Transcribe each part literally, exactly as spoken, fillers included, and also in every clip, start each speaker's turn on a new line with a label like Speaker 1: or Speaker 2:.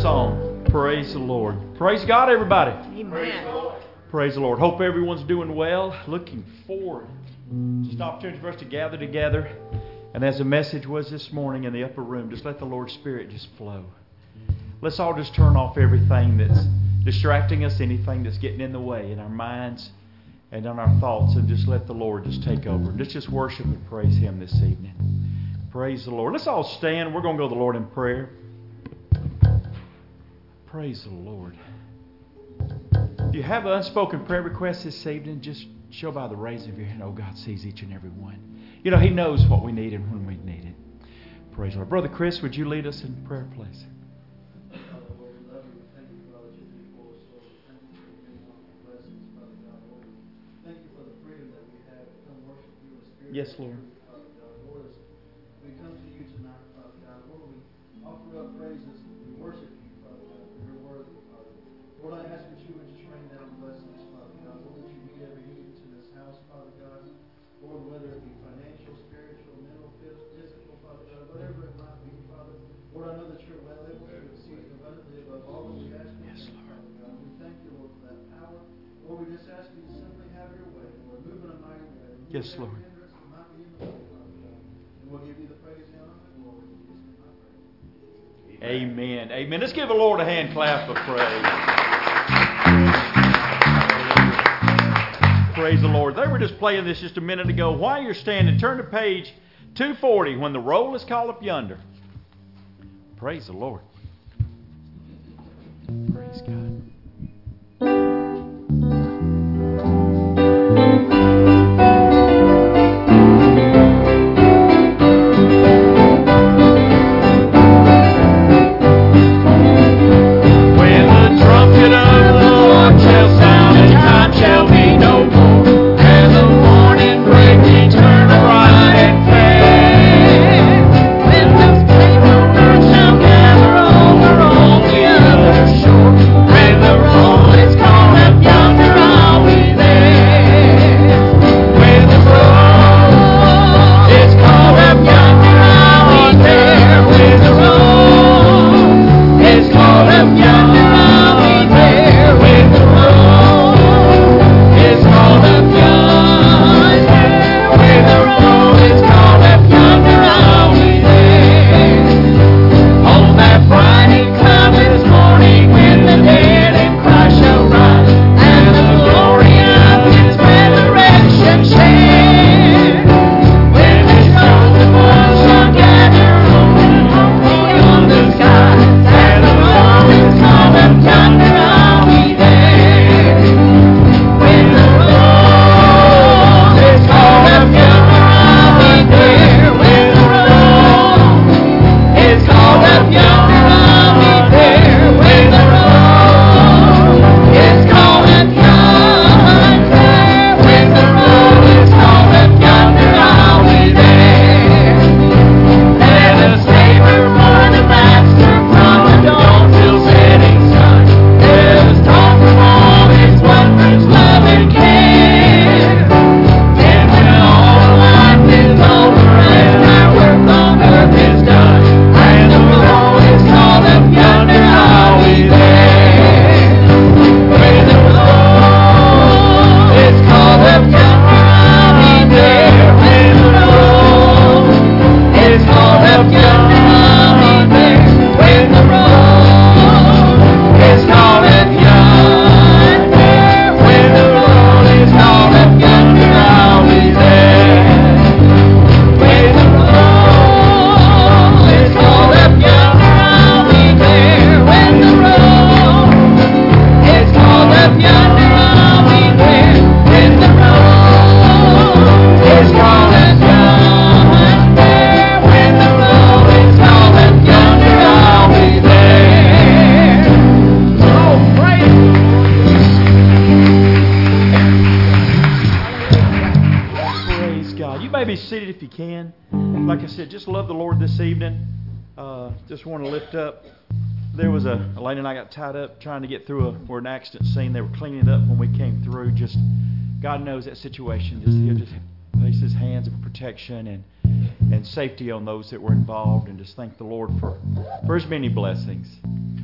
Speaker 1: song. Praise the Lord. Praise God, everybody.
Speaker 2: Amen.
Speaker 1: Praise the Lord. Hope everyone's doing well. Looking forward. Just an opportunity for us to gather together. And as the message was this morning in the upper room, just let the Lord's Spirit just flow. Let's all just turn off everything that's distracting us, anything that's getting in the way in our minds and in our thoughts, and just let the Lord just take over. Let's just worship and praise Him this evening. Praise the Lord. Let's all stand. We're going to go to the Lord in prayer. Praise the Lord. If you have an unspoken prayer request this evening, just show by the raising of your hand. Oh, God sees each and every one. You know, He knows what we need and when we need it. Praise the Lord. Brother Chris, would you lead us in prayer, please? Yes, Lord.
Speaker 3: We come to you tonight, Father God. Lord, we offer up praises. We worship you, Father God, for your word, Father. Lord, I ask that you would just rain down blessings, Father God. Lord, that you meet every need in this house, Father God. Lord, whether it be financial, spiritual, mental, physical, Father God, whatever it might be, Father. Lord, I know that you're well able to exceed abundantly above all that we ask of you, Father God. We thank you, Lord, for that power. Lord, we just ask you to simply have your way, Lord. Move in a mighty way. Remove
Speaker 1: Yes, Lord.
Speaker 3: We'll give you the praise and honor and glory.
Speaker 1: Amen. Amen. Let's give the Lord a hand clap of praise. Praise the Lord. They were just playing this just a minute ago. While you're standing, turn to page two forty when the roll is called up yonder. Praise the Lord. Praise God. Just love the Lord this evening. Uh, just want to lift up. There was a Elaine and I got tied up trying to get through a or an accident scene. They were cleaning it up when we came through. Just God knows that situation. Just He'll just place His hands of protection and and safety on those that were involved, and just thank the Lord for for His many blessings.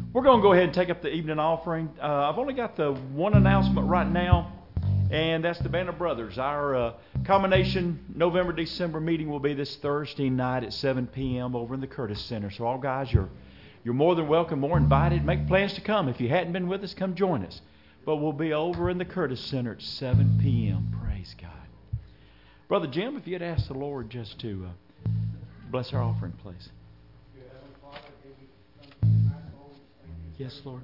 Speaker 1: We're going to go ahead and take up the evening offering. Uh, I've only got the one announcement right now, and that's the Banner Brothers. Our uh, combination November-December meeting will be this Thursday night at seven p.m. over in the Curtis Center. So all guys, you're you're more than welcome, more invited. Make plans to come. If you hadn't been with us, come join us. But we'll be over in the Curtis Center at seven p.m. Praise God. Brother Jim, if you'd ask the Lord just to uh, bless our offering, please. Yes, Lord.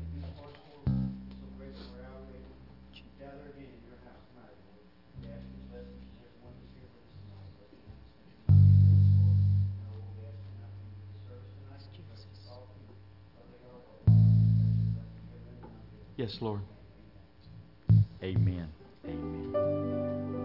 Speaker 1: Yes, Lord. Amen. Amen.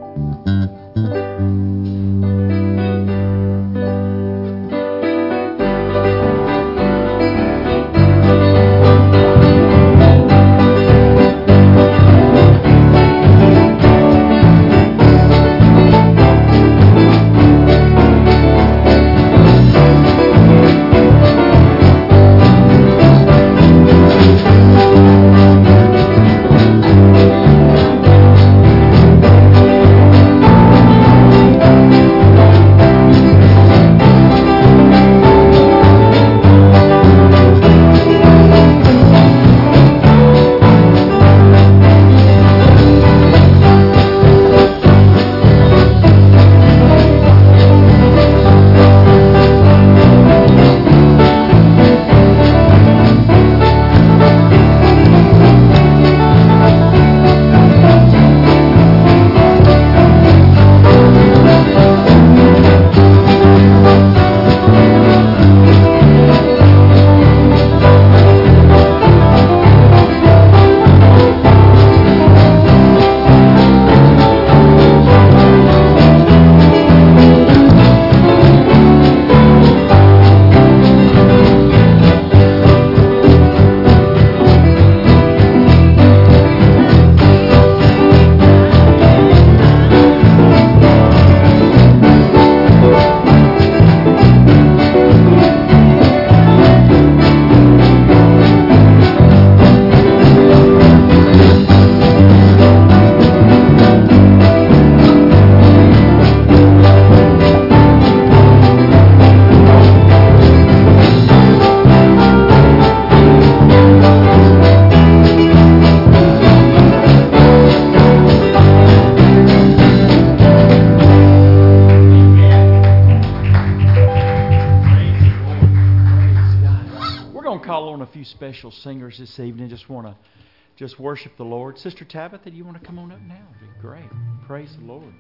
Speaker 1: Special singers this evening. Just want to just worship the Lord. Sister Tabitha, do you want to come on up now? It'd be great. Praise the Lord.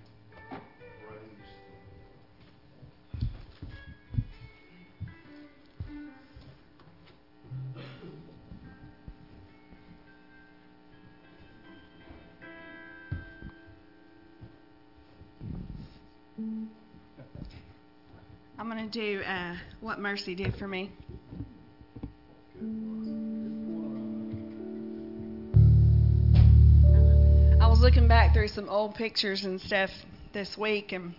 Speaker 2: I'm going to do uh, What Mercy Did for Me. I was looking back through some old pictures and stuff this week, and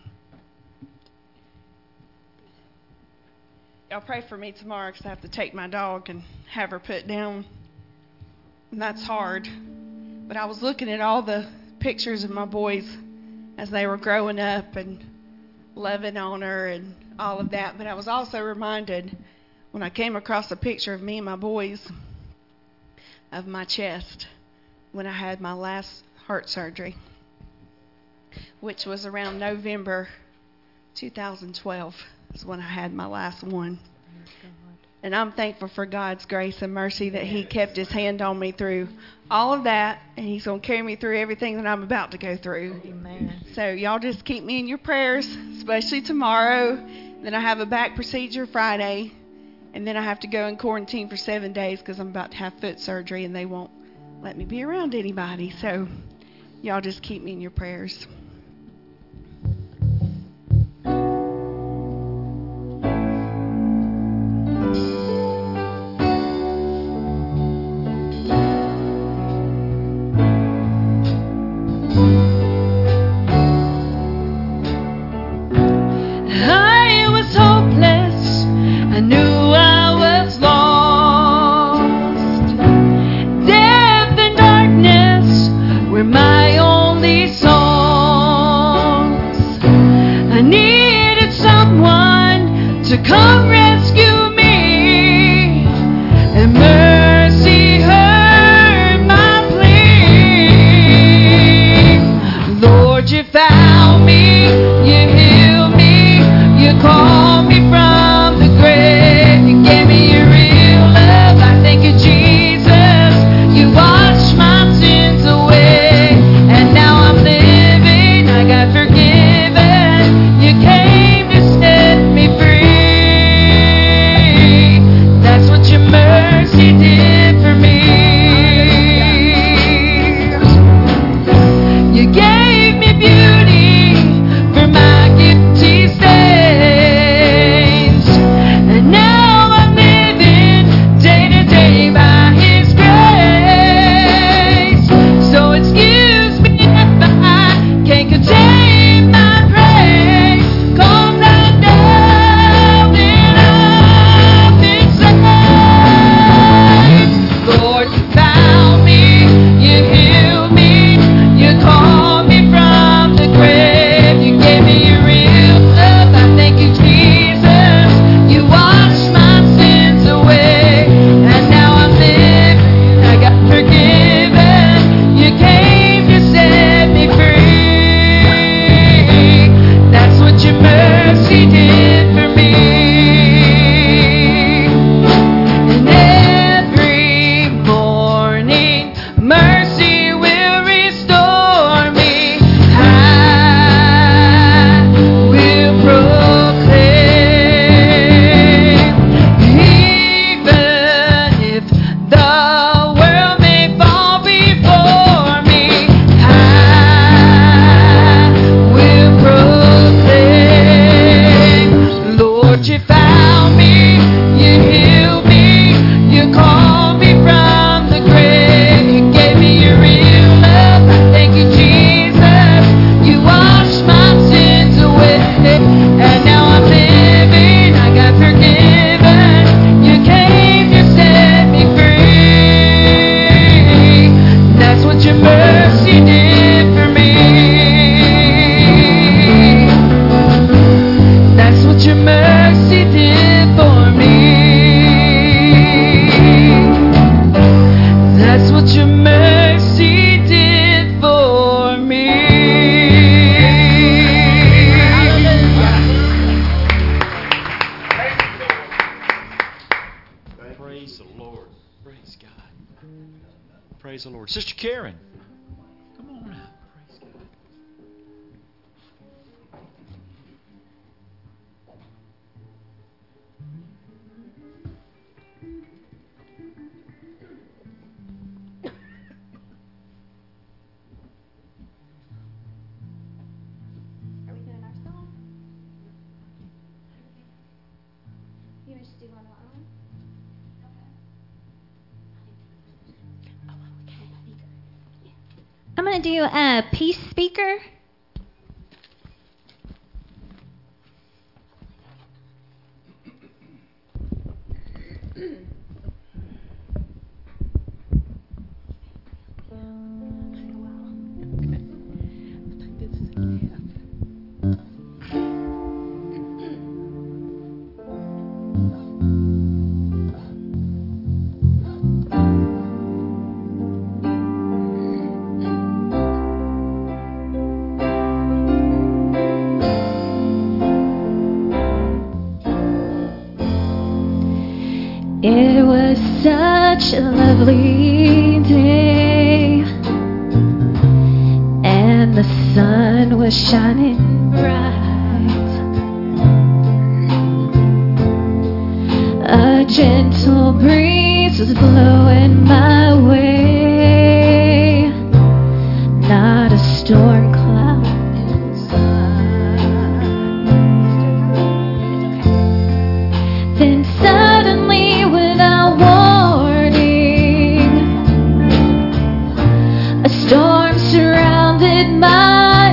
Speaker 2: y'all pray for me tomorrow because I have to take my dog and have her put down, and that's hard. But I was looking at all the pictures of my boys as they were growing up and loving on her and all of that, but I was also reminded when I came across a picture of me and my boys of my chest when I had my last heart surgery, which was around November two thousand twelve is when I had my last one. And I'm thankful for God's grace and mercy that He kept His hand on me through all of that, and He's going to carry me through everything that I'm about to go through. Amen. So y'all just keep me in your prayers, especially tomorrow. Then I have a back procedure Friday, and then I have to go in quarantine for seven days because I'm about to have foot surgery, and they won't let me be around anybody. So y'all just keep me in your prayers.
Speaker 4: I was hopeless. I knew I was lost.
Speaker 1: Praise God. Praise the Lord. Sister Karen, come on up. Praise God.
Speaker 4: Are we doing our song? You want to just do one of our own? I'm going to do a Peace Speaker. It was such a lovely day, and the sun was shining bright. A gentle breeze was blowing my way, not a storm cloud in sight. Then suddenly, a storm surrounded my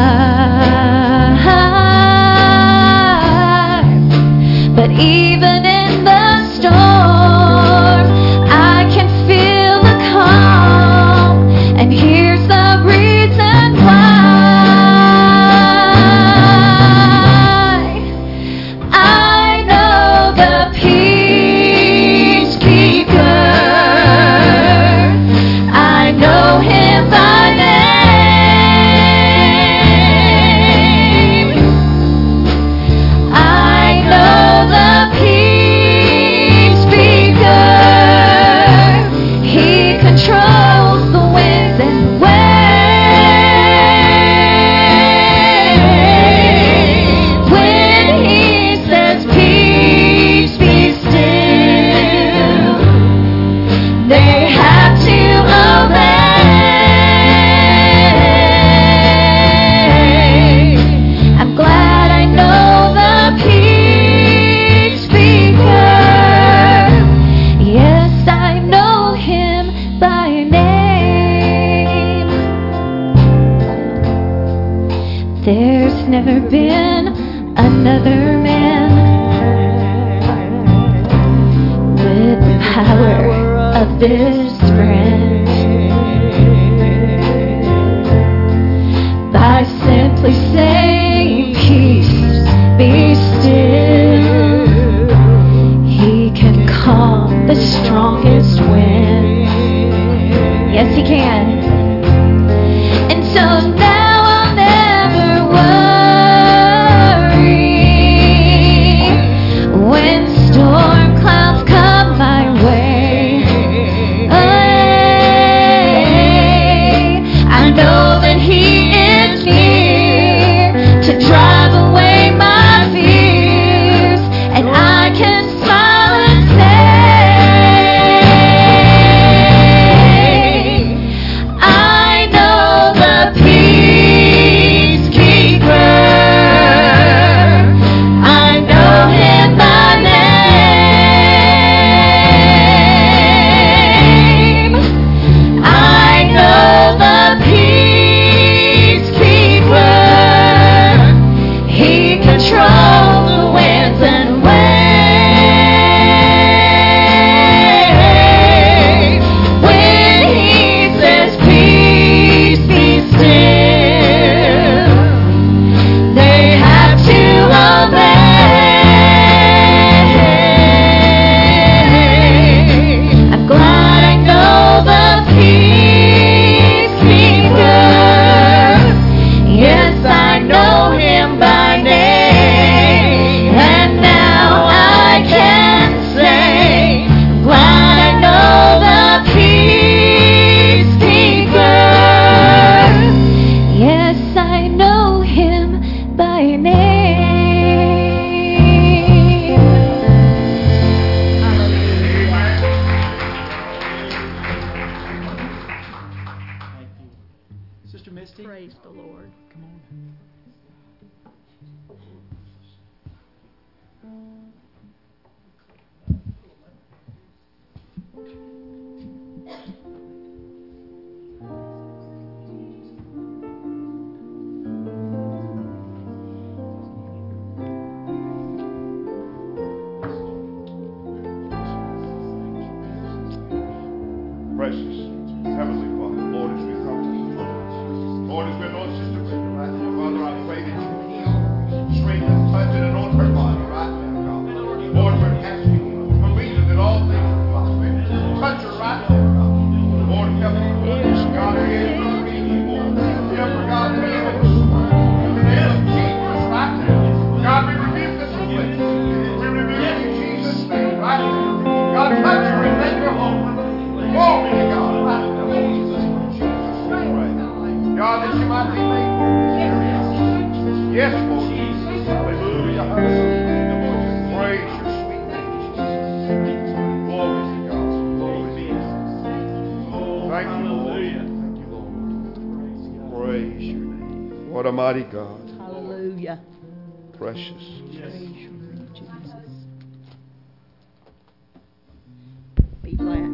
Speaker 4: life, but even in the storm, I can feel the calm, and here's the reason why. I know the peace keeper. I know him by name. I know the peace speaker. He controls the winds and waves. When he says peace, be still, they have to obey. I'm glad I know the peace speaker. Yes, I know him by name. There's never been another man with the power of this friend. By simply saying peace, be still, he can calm the strongest wind. Yes, he can. And so now I'll never worry when storm clouds come my way. I know that he is near to drive away my fears, and I can smile and say, I
Speaker 5: Praise the Lord.
Speaker 1: Come on.
Speaker 6: Precious Heavenly Father, Lord, as we come to the Lord, Lord, as we anoint Sister Brenda right now, Father, I pray that you heal, strengthen, touch, and anoint her body right now, God. Lord, we're asking you, believing that all things are possible. Touch her right now, God. Lord, help her, God, her head is not being evil. Help her, God, to be able to smile. In the name of Jesus right now. God, we rebuke this affliction. We rebuke it in Jesus' name right now. God, touch her and make her whole. Glory to God. Right now, Jesus, Jesus, we pray. God, that you might be made whole. Yes, Lord. Hallelujah, hallelujah. Praise your sweet name, Jesus. Glory to God. Glory to God. Thank you, Lord. Thank you, Lord. Praise your name. What a mighty God.
Speaker 5: Hallelujah.
Speaker 6: Precious.
Speaker 5: Praise your name, Jesus. Be flat.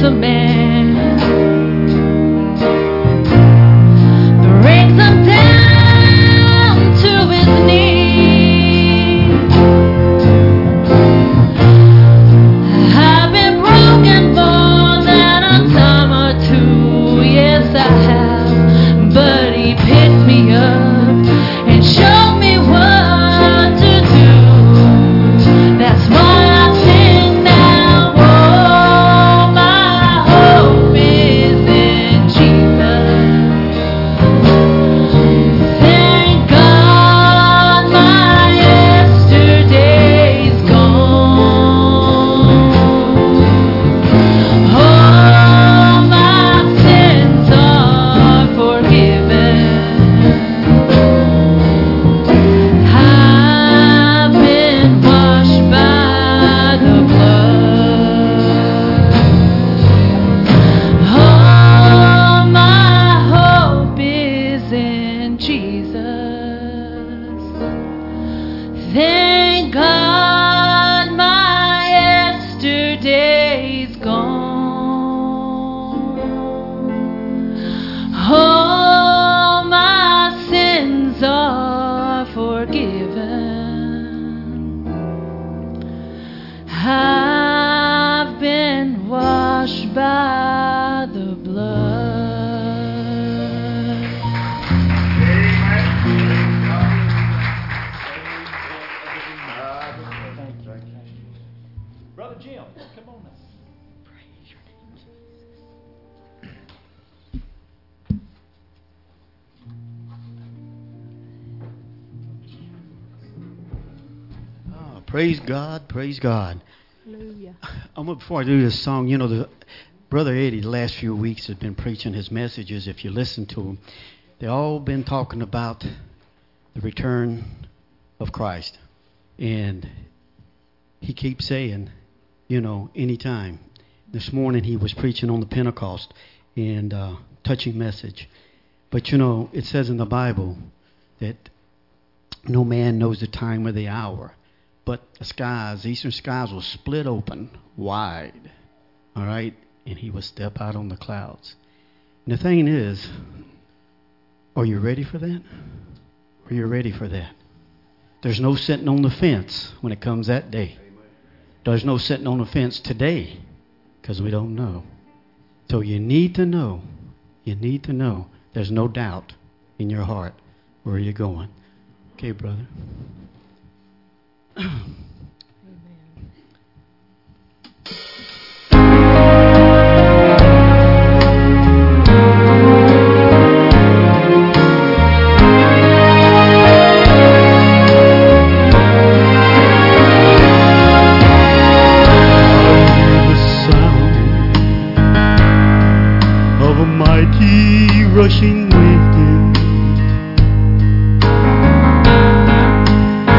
Speaker 4: a man, brings him down to his knees. I've been broken more than a time or two, yes I have, but he picked me up and showed me what to do. That's why I sing now. Oh, my hope is in Jesus. Thank God my yesterday's gone. All my sins are forgiven. I've been washed by the blood. All my hope is in Jesus. Thank God my yesterday's gone. All my sins are forgiven. I've been washed by the blood.
Speaker 1: Brother Jim, come on now.
Speaker 7: Ah, praise God, praise God.
Speaker 5: Hallelujah.
Speaker 7: Um, before I do this song, you know, the Brother Eddie the last few weeks has been preaching his messages. If you listen to him, they've all been talking about the return of Christ. And he keeps saying, you know, anytime. This morning he was preaching on the Pentecost and uh, touching message. But, you know, it says in the Bible that no man knows the time or the hour. But the skies, the eastern skies will split open wide. All right? And he will step out on the clouds. And the thing is, are you ready for that? Are you ready for that? There's no sitting on the fence when it comes that day. There's no sitting on the fence today because we don't know. So you need to know. You need to know. There's no doubt in your heart where you're going. Okay, brother.
Speaker 8: Rushing wind,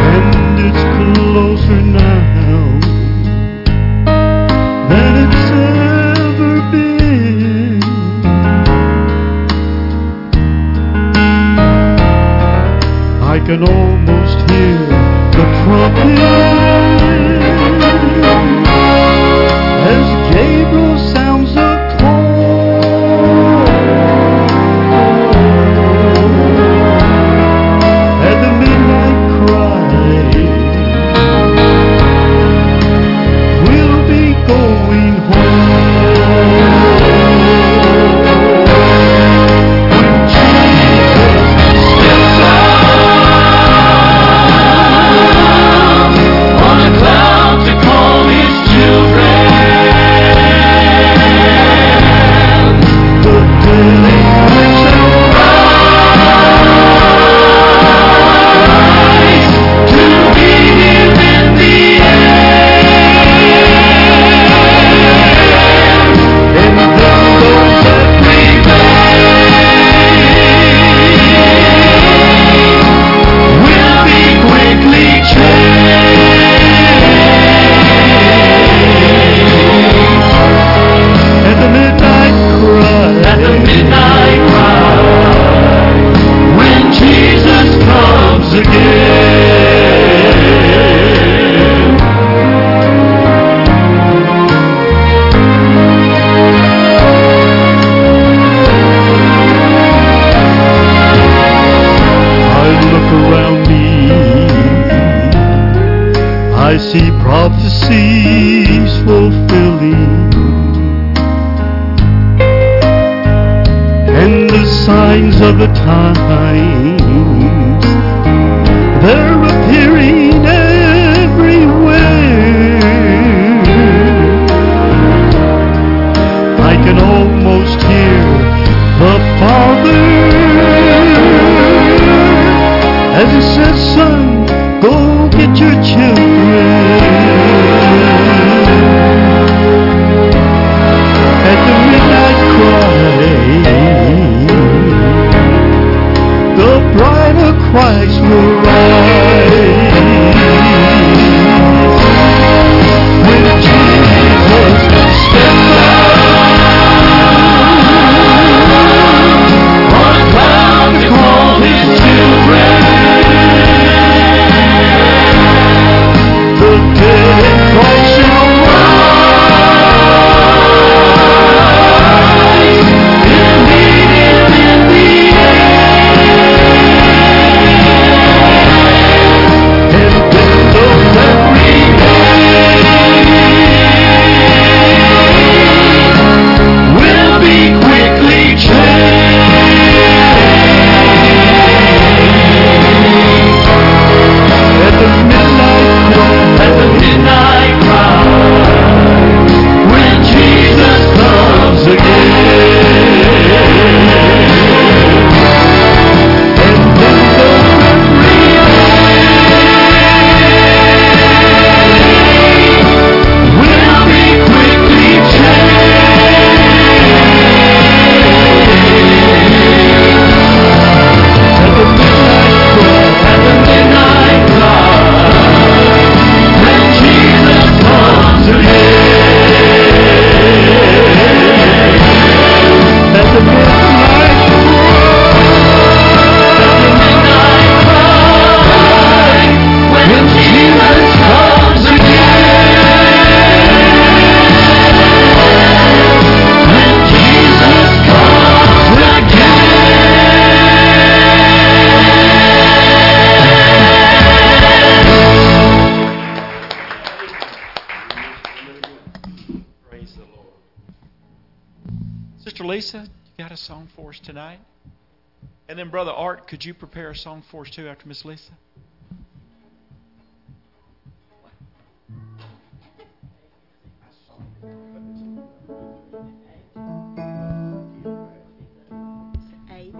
Speaker 7: I see prophecies fulfilling, and the signs of the times, they're appearing everywhere. I can almost hear the Father as He says, son, go get your children. At the midnight cry, the bride of Christ will rise. When Jesus steps out on a cloud to call His children, the dead in Christ shall rise and meet Him in the air. And then those that remain will be quickly changed. At the midnight cry, at the midnight cry, when Jesus comes again. And then those that remain will be quickly changed. At the midnight cry, at the midnight cry, when Jesus comes again. At the midnight cry, when Jesus comes again. When Jesus comes again.
Speaker 1: Praise the Lord. Sister Lisa, you got a song for us tonight? And then Brother Art, could you prepare a song for us too after Miss Lisa?
Speaker 5: Eight.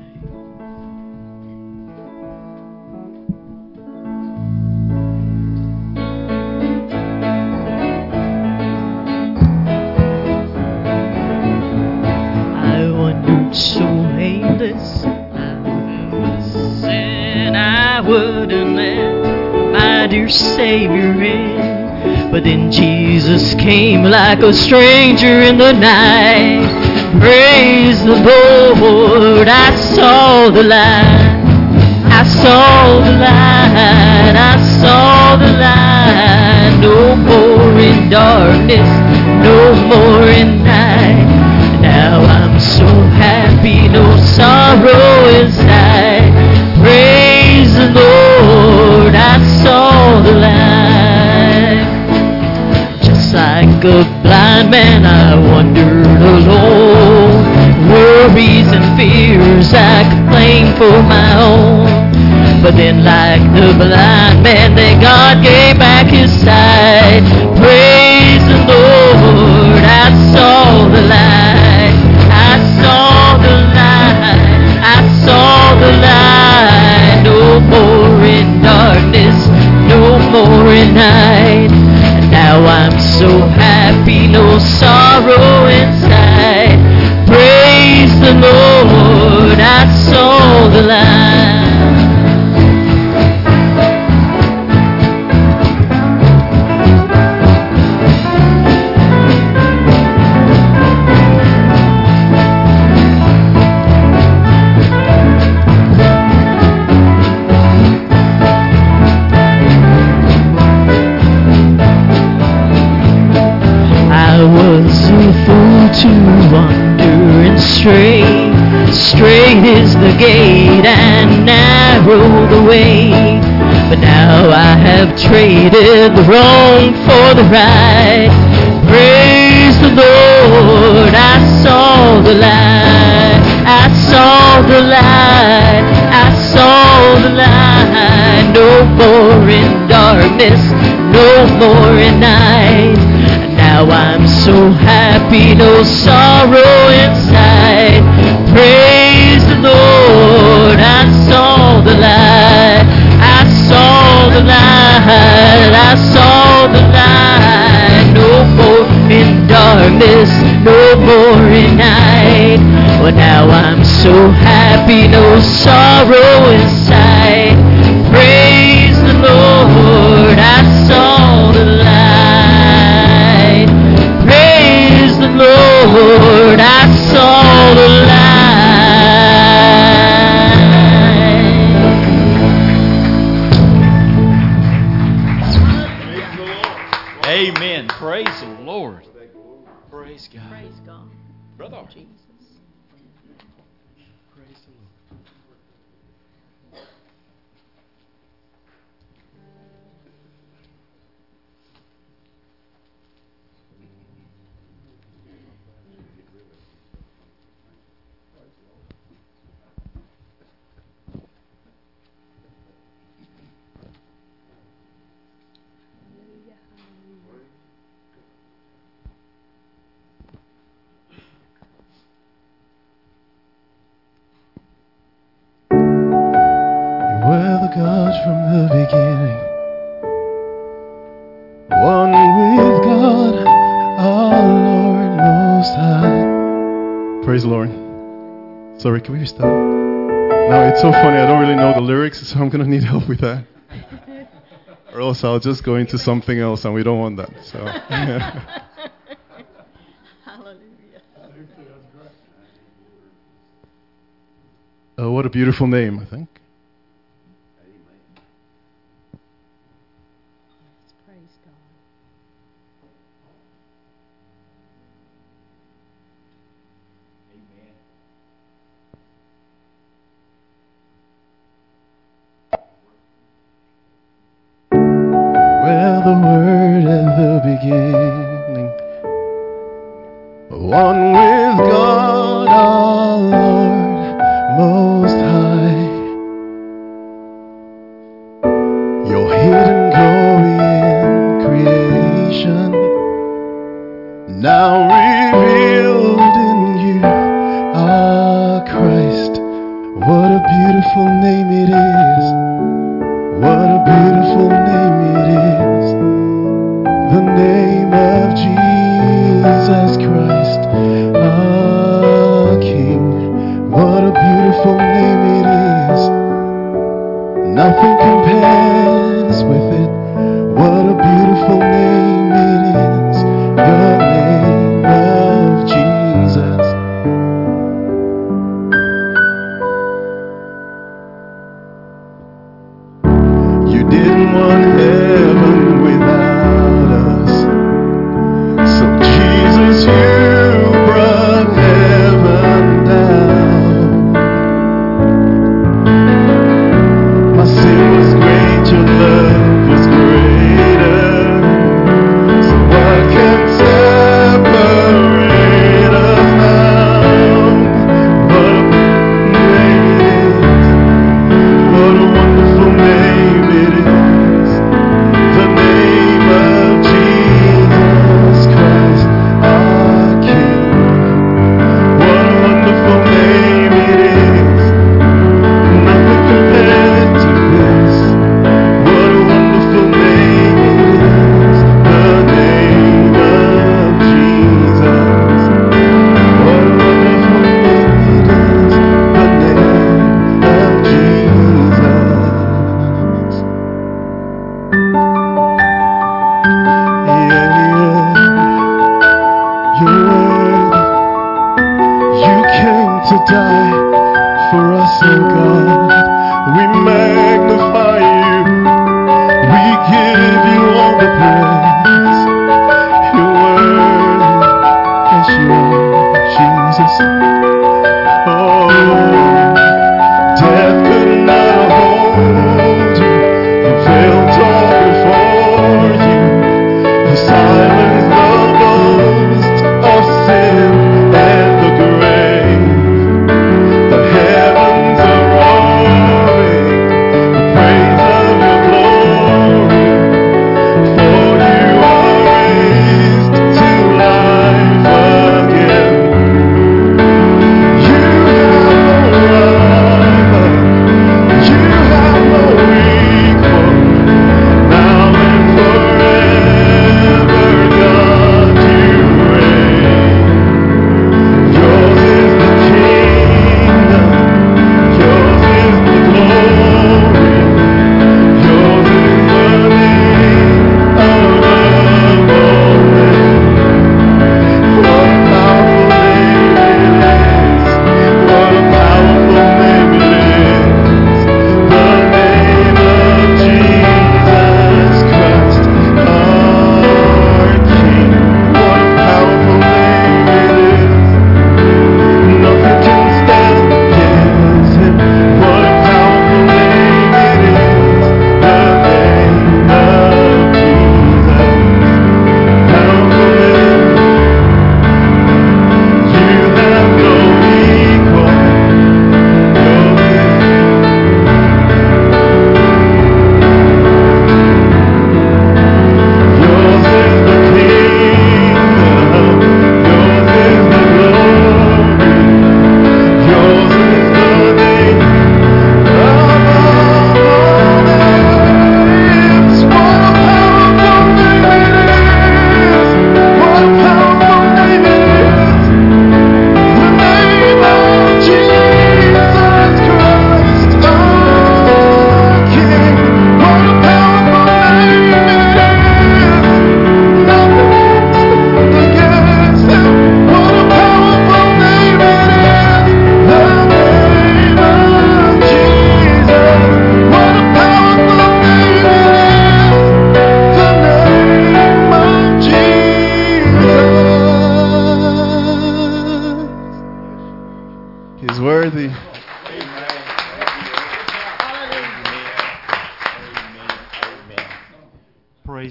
Speaker 5: I wandered so aimless, I was sin I wouldn't let my dear Savior in. But then Jesus came like a stranger in the night. Praise the Lord, I saw the light. I saw the light, I saw the light. No more in darkness, no more in night. Now I'm so happy, no sorrow inside. Praise the Lord, I saw the light. Just like a blind man, I wandered alone. Worries and fears I could claim for my own. But then like the blind man, then God gave back His sight. Praise the Lord, I saw the light. I saw the light, I saw the light. No more in darkness, no more in night. And now I'm so happy, no sorrow inside. Praise the Lord, I saw the light. To wander and stray, straight is the gate and narrow the way, but now I have traded the wrong for the right. Praise the Lord, I saw the light, I saw the light, I saw the light. No more in darkness, no more in night. Now I'm so happy, no sorrow inside. Praise the Lord, I saw the light, I saw the light, I saw the light. No more in darkness, no more in night. Well, now I'm so happy, no sorrow inside. Praise the Lord, I saw the light. Praise the Lord, I saw the light.
Speaker 1: Amen. Praise the Lord. Praise God.
Speaker 4: Praise God.
Speaker 1: Brother.
Speaker 4: Jesus.
Speaker 1: Praise the Lord.
Speaker 8: You were the God from the beginning, one with God, our Lord Most High. Praise the Lord. Sorry, can we stop? Now it's so funny, I don't really know the lyrics, so I'm going to need help with that. Or else I'll just go into something else, and we don't want that. So, yeah.
Speaker 4: Hallelujah.
Speaker 8: Uh, what a beautiful name, I think.
Speaker 4: Praise God.
Speaker 8: Well, the Word at the beginning, one with God, our Lord Most High. Your hidden glory in creation, now revealed in you, our Christ. What a beautiful name it is. What a beautiful name it is. The name of Jesus Christ, our King. What a beautiful name it is. Nothing compares with it. What a beautiful name it is. The name of Jesus. You didn't want heaven without us. So Jesus, you brought heaven down. My sin was great, your love was greater. So what can separate us now? What a name it is. What a wonderful name it is. The name of Jesus Christ, our King. What a wonderful name it is. Nothing compared to this. What a wonderful name it is. The name of Jesus. What a wonderful name it is. The name of Jesus. Yeah, yeah. You're worthy. You came to die for us, oh God. We magnify you. We give you all the praise. You're worthy. Yes, you are, Jesus. Oh, death could not hold you. Your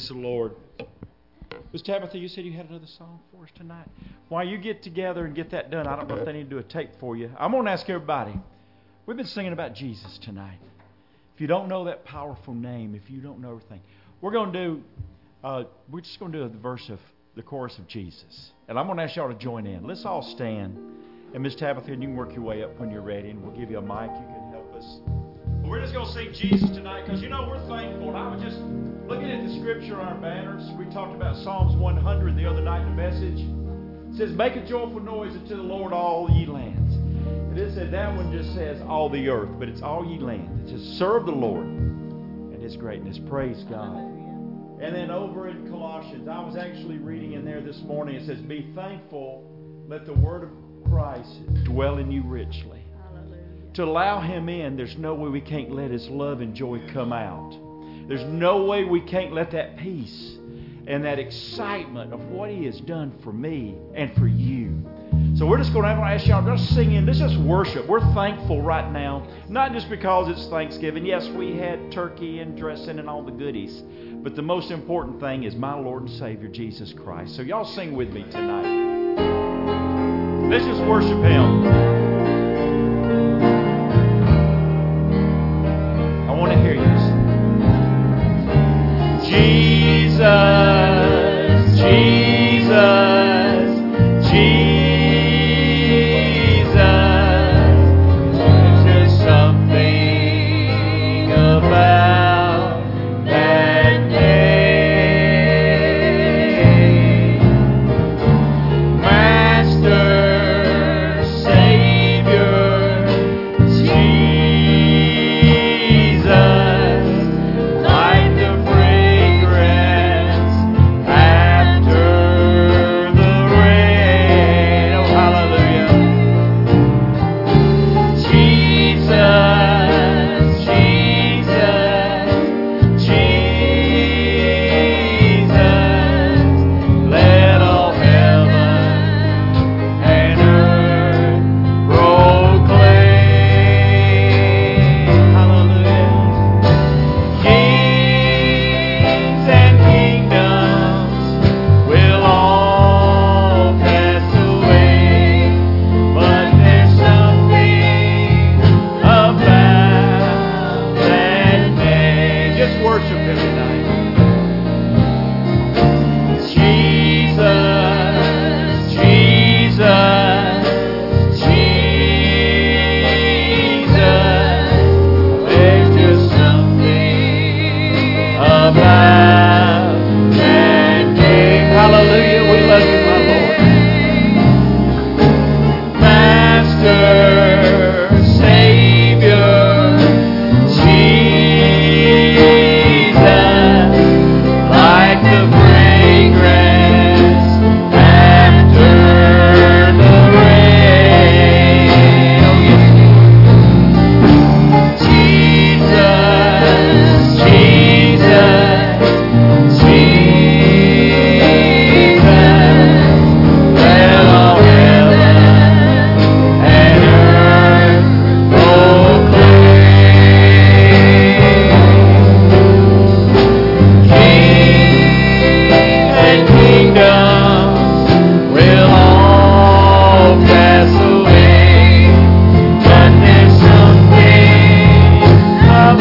Speaker 1: Praise the Lord. Miss Tabitha, you said you had another song for us tonight. While you get together and get that done, I don't know if they need to do a tape for you. I'm going to ask everybody. We've been singing about Jesus tonight. If you don't know that powerful name, if you don't know everything, we're going to do, uh, we're just going to do the verse of the chorus of Jesus. And I'm going to ask y'all to join in. Let's all stand. And Miss Tabitha, you can work your way up when you're ready, and we'll give you a mic. You can help us. But we're just going to sing Jesus tonight because, you know, we're thankful. And I was just looking at the scripture on our banners. We talked about Psalms one hundred the other night in the message. It says, make a joyful noise unto the Lord, all ye lands. And it said, that one just says all the earth, but it's all ye lands. It says, serve the Lord and His greatness. Praise God. And then over in Colossians, I was actually reading in there this morning. It says, be thankful, let the word of Christ dwell in you richly. Hallelujah. To allow Him in, there's no way we can't let His love and joy come out. There's no way we can't let that peace and that excitement of what He has done for me and for you. So we're just going to ask y'all, just sing in. Let's just worship. We're thankful right now. Not just because it's Thanksgiving. Yes, we had turkey and dressing and all the goodies. But the most important thing is my Lord and Savior, Jesus Christ. So y'all sing with me tonight. Let's just worship Him. I want to hear you. Jesus, Jesus, Jesus. There's just something about that name. Master, Savior, Jesus. Like the fragrance after the rain. Oh, hallelujah. Jesus, Jesus, Jesus. Let all heaven and earth proclaim. Hallelujah. Kings and kingdoms will all pass away, but there's something about that name. Just worship Him tonight. Jesus, Jesus, Jesus. There's just something about that name. Hallelujah. We love you, my Lord. Master, Savior, Jesus. Like the fragrance after the rain. Oh, yes. Jesus, Jesus, Jesus. Let all heaven and earth proclaim. Kings and kingdoms will all pass away, but there's something about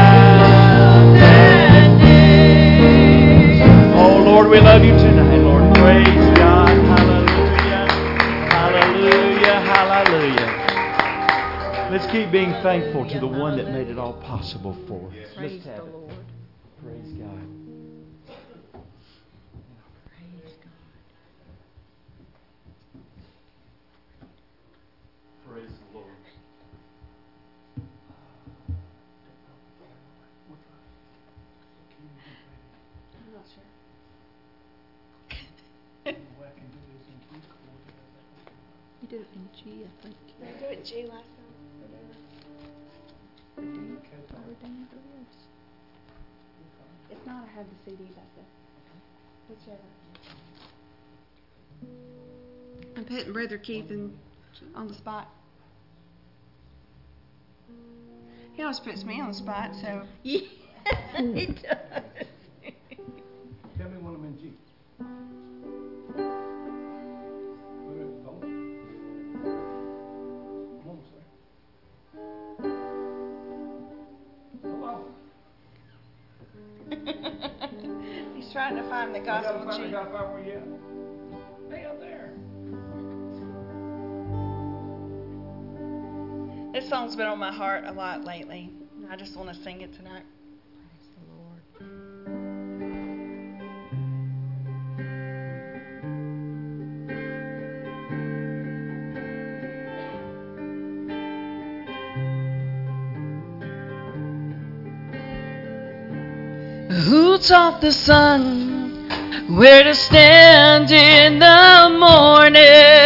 Speaker 1: that name. Oh Lord, we love you tonight, Lord. Praise God. Hallelujah. Hallelujah. Hallelujah. Let's keep being thankful to the one that made it all possible for us. Let's
Speaker 4: Praise
Speaker 1: have
Speaker 4: the
Speaker 1: it.
Speaker 4: Lord.
Speaker 1: Praise God.
Speaker 4: Praise God.
Speaker 1: Praise the Lord.
Speaker 2: I'm not sure.
Speaker 4: You did it in G, I think.
Speaker 2: Did I do it G last time?
Speaker 4: Ordained or else.
Speaker 2: If not, I have the C D back there. Whichever. I'm putting Brother Keith in, on the spot. He always puts me on the spot, so.
Speaker 4: Yeah, he does.
Speaker 2: trying to find the gospel
Speaker 1: You gotta find- you
Speaker 2: tune.
Speaker 1: gotta find where you at. Stay up there.
Speaker 2: This song's been on my heart a lot lately. And I just want to sing it tonight.
Speaker 4: Who taught the sun where to stand in the morning?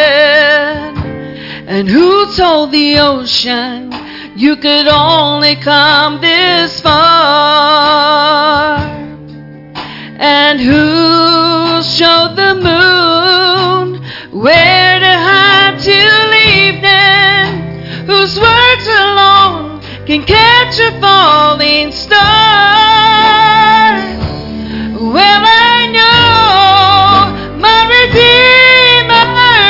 Speaker 4: And who told the ocean you could only come this far? And who showed the moon where to hide till evening? Whose words alone can catch a falling star? Well, I know my Redeemer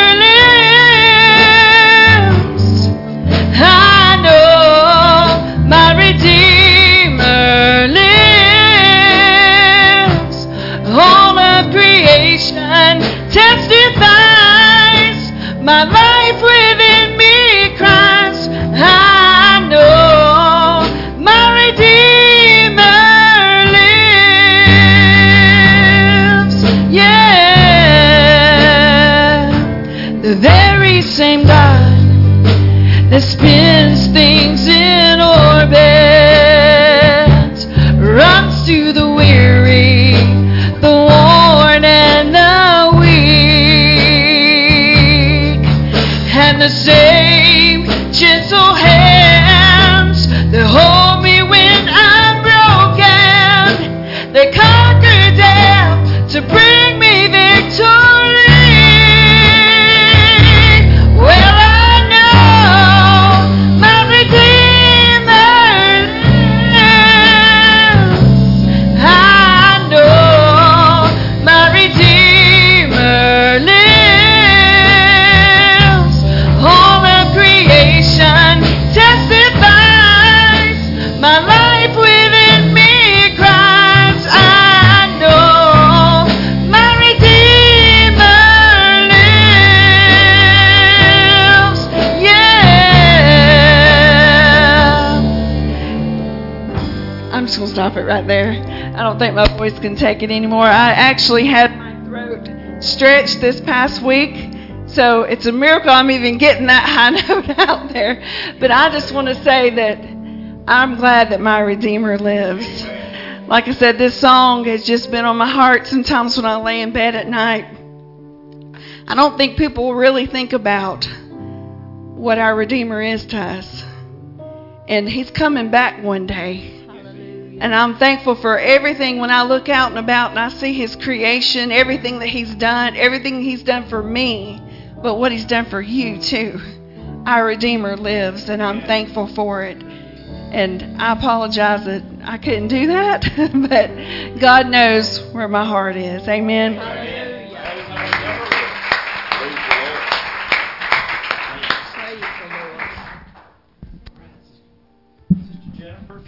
Speaker 4: lives. I know my Redeemer lives. All of creation testifies. My life within me cries. I know my Redeemer lives. Yeah, the very same God that spins things in orbit runs to the weary, the worn, and the weak, and the same gentle hands that hold me when I'm broken, they conquer death to bring me victory. Well, I know my Redeemer lives. I know my Redeemer lives. All of creation testifies. My life within me cries. I know my Redeemer lives. Yeah. I'm just going to stop it right there. I don't think my voice can take it anymore. I actually had my throat stretched this past week, so it's a miracle I'm even getting that high note out there. But I just want to say that I'm glad that my Redeemer lives. Like I said, this song has just been on my heart sometimes when I lay in bed at night. I don't think people really think about what our Redeemer is to us. And He's coming back one day. And I'm thankful for everything when I look out and about and I see His creation, everything that He's done, everything He's done for me, but what He's done for you too. Our Redeemer lives, and I'm thankful for it. And I apologize that I couldn't do that, but God knows where my heart is. Amen.
Speaker 1: Sister Jennifer.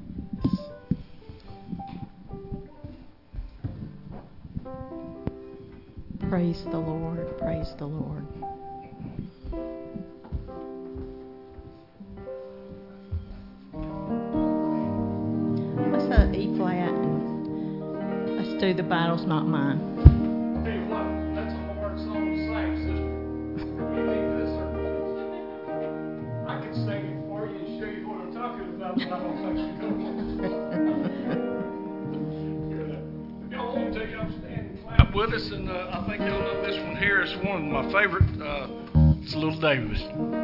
Speaker 9: Praise the Lord. Praise the Lord. Let's uh, E flat. And let's do The Battle's Not Mine.
Speaker 1: Tell you what, that's a hard song to sing, sister. You need this, sir. I can sing it for you and show you what I'm talking about, but I don't think you know. If y'all want to, y'all stand and clap with us, and uh, I think y'all know this one here is one of my favorite. Uh, it's Little Davis.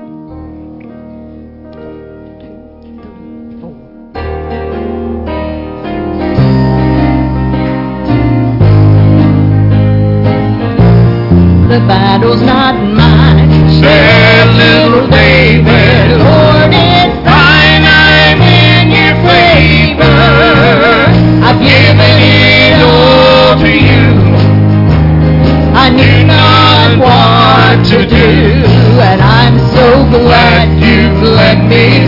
Speaker 4: The battle's not mine, said little David. Lord, it's thine, I'm in your favor. I've given it all to you. I knew not what to do, and I'm so glad you've let me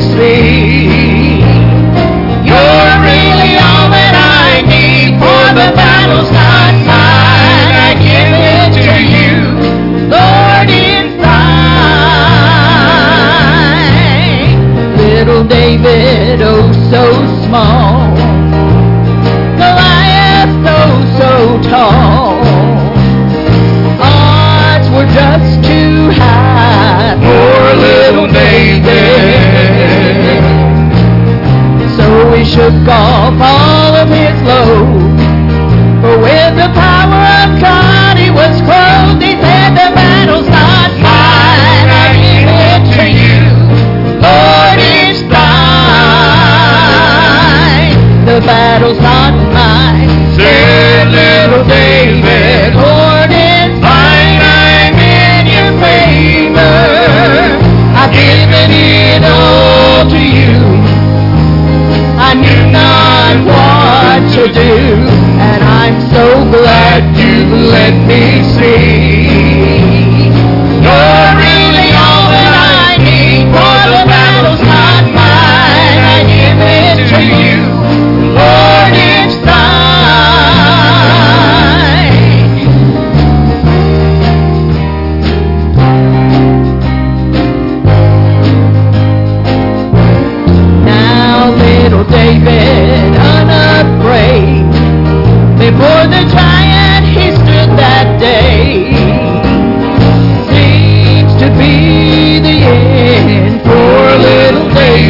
Speaker 4: see. You're really all that I need, for the battle's not
Speaker 9: shook off all of his load. For with the power of God he was clothed. He said, the battle's not mine, I give it to you. Lord, it's thine. The battle's not mine, said little David. Lord, it's thine, I'm in your favor. I've given it all to you. I knew not what to do, and I'm so glad you let me see. You're really all that I need, for the battle's not mine. I give it to you, Lord, it's thine. Now little David, unafraid, before the giant he stood that day. Seems to be the end for little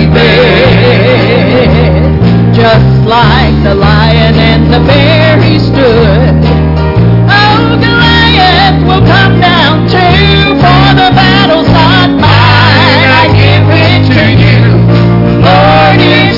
Speaker 9: David. Just like the lion and the bear he stood. Oh, Goliath will come down too, for the battle's not mine. I give it to you, Lord, it's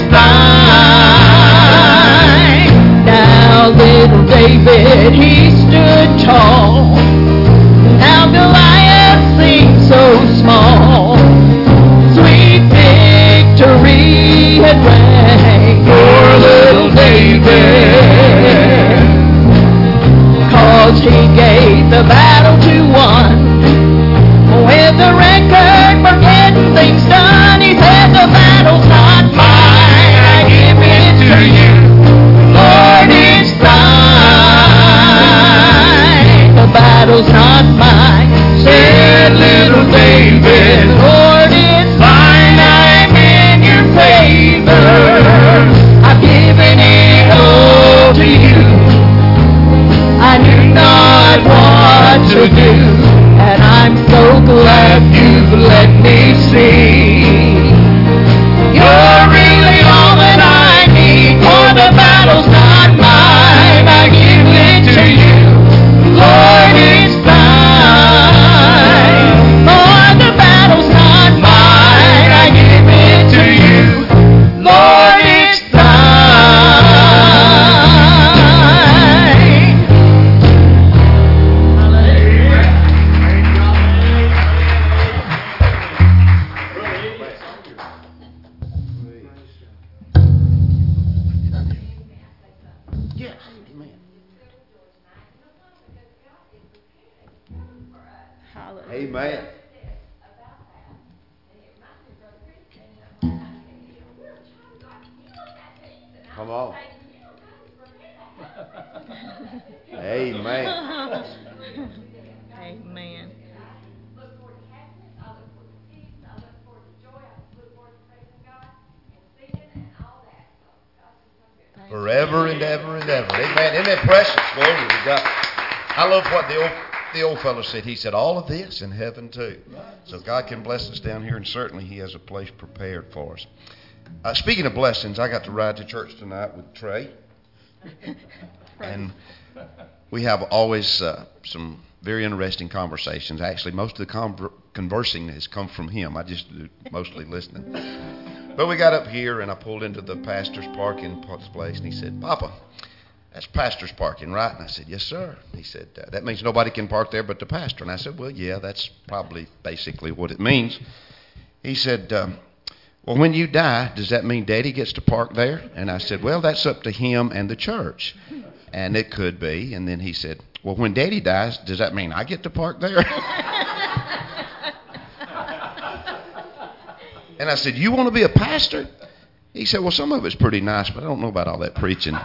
Speaker 9: thine. Now little David, he stood tall. Now Goliath seemed so small. Sweet victory had rang for little David. 'Cause he gave the battle to one. With the record for getting things done, he said, the battle's not mine, I give it to you. Lord, it's thine. The battle's not mine, said little David. Lord, it's thine, I'm in your favor. I've given it all to you. I knew not what to do, and I'm so glad you've let me see. You're really all that I need, for the battle's not mine. I give it to you, Lord, it's thine. For the battle's not mine, I give it to you, Lord, it's thine. Hallelujah.
Speaker 6: Yes, amen. Amen. Come on. Amen.
Speaker 9: Amen.
Speaker 6: Forever and ever and ever. Amen. Isn't that precious? Glory to God. I love what the old, the old fellow said. He said, all of this in heaven too. So God can bless us down here, and certainly He has a place prepared for us. Uh, speaking of blessings, I got to ride to church tonight with Trey. And we have always uh, some very interesting conversations. Actually, most of the conver- conversing has come from him. I just do mostly listening. But we got up here, and I pulled into the pastor's parking place, and he said, Papa, that's pastor's parking, right? And I said, yes, sir. He said, uh, that means nobody can park there but the pastor. And I said, well, yeah, that's probably basically what it means. He said, um, well, when you die, does that mean Daddy gets to park there? And I said, well, that's up to him and the church. And it could be. And then he said, well, when Daddy dies, does that mean I get to park there? And I said, you want to be a pastor? He said, well, some of it's pretty nice, but I don't know about all that preaching.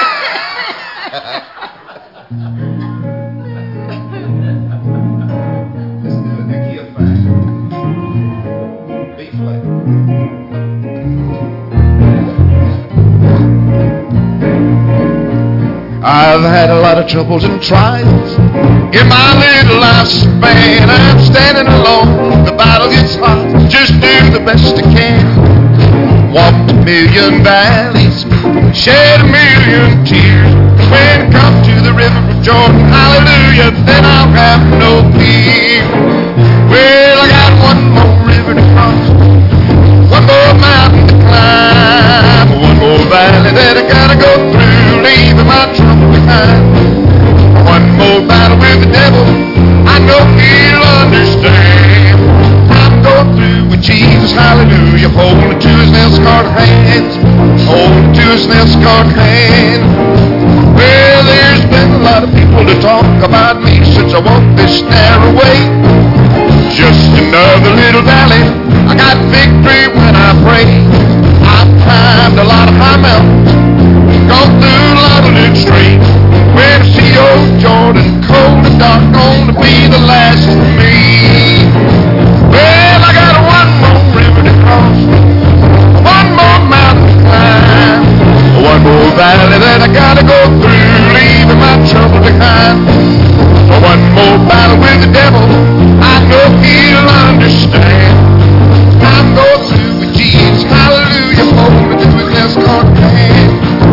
Speaker 6: I've had a lot of troubles and trials in my little lifespan. I'm standing alone, the battle gets hot, just do the best I can. walked a million valleys, shed a million tears. When I come to the river of Jordan, hallelujah, then I'll have no fear. Well, I got one more river to cross, one more mountain to climb, one more valley that I gotta go through, leaving my trouble behind. One more battle with the devil, I know he'll understand. I'm going through with Jesus, hallelujah, holding to his nail-scarred hands, holding to his nail-scarred hands. Well, there's been a lot of people to talk about me since I walked this narrow way. Just another little valley, I got victory when I pray. I've climbed a lot of high mountains, gone through a lot of little streams. When I see old Jordan cold and dark, gonna be the last of me. Well, I got one more river to cross, one more mountain to climb, one more valley that I gotta go through, leaving my trouble behind. One more battle with the devil, I know he'll understand. I'm going through with Jesus, hallelujah, holding to his nail-scarred hand.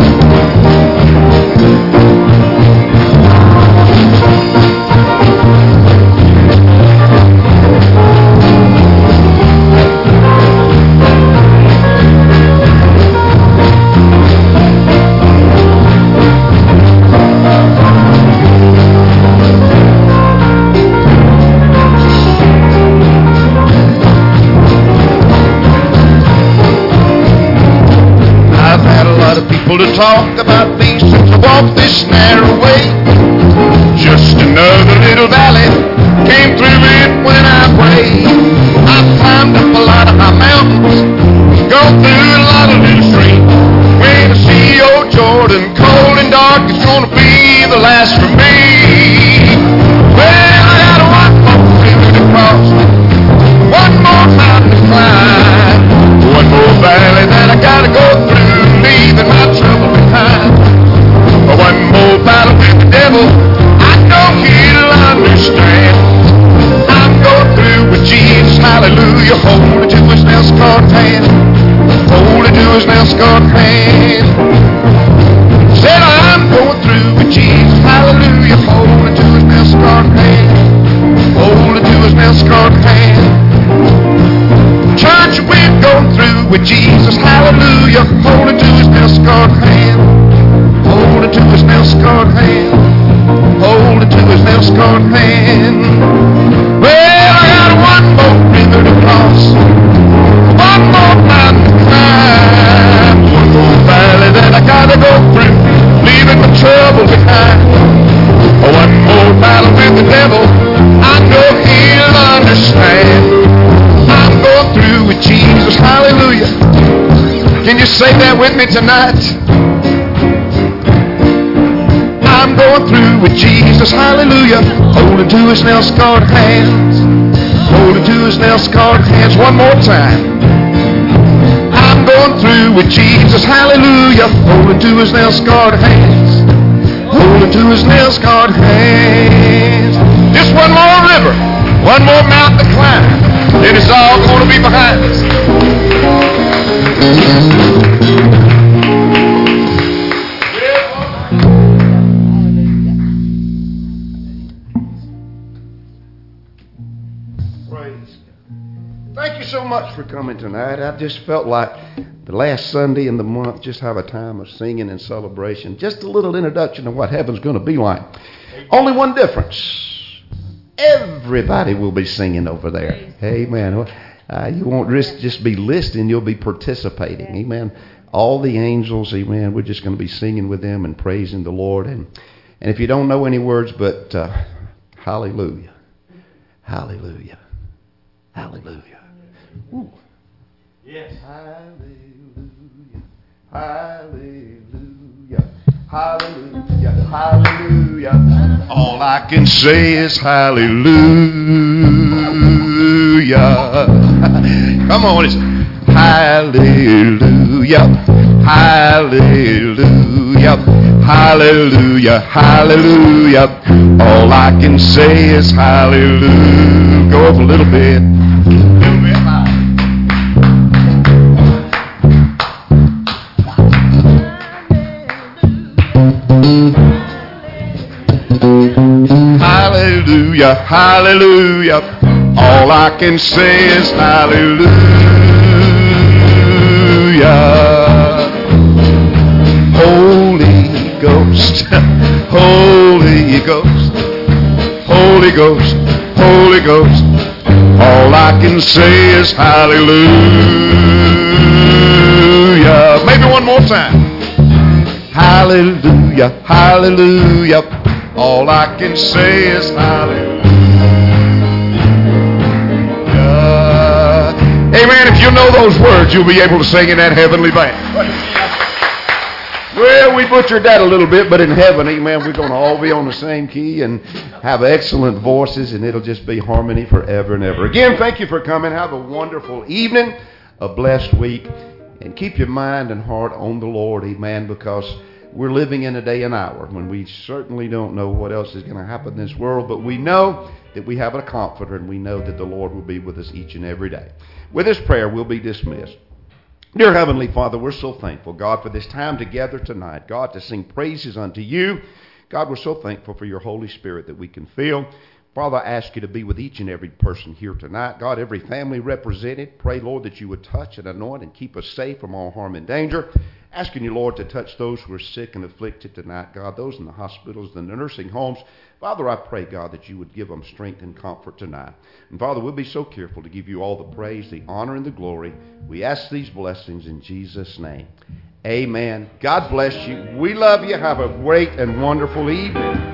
Speaker 6: To talk about me since I walked this narrow way. Just another little valley, came through it when I prayed. I've climbed up a lot of high mountains, gone through a lot of little streams. When I see old Jordan cold and dark, it's gonna be the last for me. Well, I got one more river to cross, one more mountain to climb, one more valley that I gotta go through, leaving my trouble behind. One more battle with the devil, I know he'll understand. I'm going through with Jesus, hallelujah, holding to his nail-scarred hand, holding to his nail-scarred hand. Said I'm going through with Jesus, hallelujah, holding to his nail-scarred hand, holding to his nail-scarred hand. Church, we've gone through with Jesus, hallelujah, holding to his nail-scarred hand, holding to his nail-scarred hand, holding to his nail-scarred hand. Well, I got one more river to cross, one more mountain to climb, one more valley that I gotta go through, leaving my trouble behind. One more battle with the devil, I know he'll understand. I'm going through with Jesus, hallelujah. Can you say that with me tonight? I'm going through with Jesus, hallelujah, holding to his nail-scarred hands, holding to his nail-scarred hands. One more time. I'm going through with Jesus, hallelujah, holding to his nail-scarred hands, holding to his nail-scarred hands. Just one more river, one more mountain to climb, then it's all going to be behind us. Praise God. Thank you so much for coming tonight. I just felt like the last Sunday in the month, just have a time of singing and celebration. Just a little introduction of what heaven's going to be like. Only one difference. Everybody will be singing over there. Amen. Uh, you won't just, just be listening, you'll be participating. Amen. All the angels, amen, we're just going to be singing with them and praising the Lord. And, and if you don't know any words, but uh, hallelujah, hallelujah, hallelujah. Ooh. Yes. Hallelujah, hallelujah, hallelujah, hallelujah. All I can say is hallelujah. Come on, it's hallelujah, hallelujah, hallelujah, hallelujah. All I can say is hallelujah. Go up a little bit. A little bit high. Hallelujah, hallelujah. All I can say is hallelujah. Holy Ghost, Holy Ghost, Holy Ghost, Holy Ghost. All I can say is hallelujah. Maybe one more time. Hallelujah, hallelujah. All I can say is hallelujah. Amen. If you know those words, you'll be able to sing in that heavenly band. Well, we butchered that a little bit, but in heaven, amen, we're going to all be on the same key and have excellent voices, and it'll just be harmony forever and ever. Again, thank you for coming. Have a wonderful evening, a blessed week, and keep your mind and heart on the Lord, amen, because we're living in a day and hour when we certainly don't know what else is going to happen in this world, but we know that we have a comforter, and we know that the Lord will be with us each and every day. With this prayer, we'll be dismissed. Dear Heavenly Father, we're so thankful, God, for this time together tonight. God, to sing praises unto you. God, we're so thankful for your Holy Spirit that we can feel. Father, I ask you to be with each and every person here tonight. God, every family represented. Pray, Lord, that you would touch and anoint and keep us safe from all harm and danger. Asking you, Lord, to touch those who are sick and afflicted tonight. God, those in the hospitals and the nursing homes. Father, I pray, God, that you would give them strength and comfort tonight. And Father, we'll be so careful to give you all the praise, the honor, and the glory. We ask these blessings in Jesus' name. Amen. God bless you. We love you. Have a great and wonderful evening.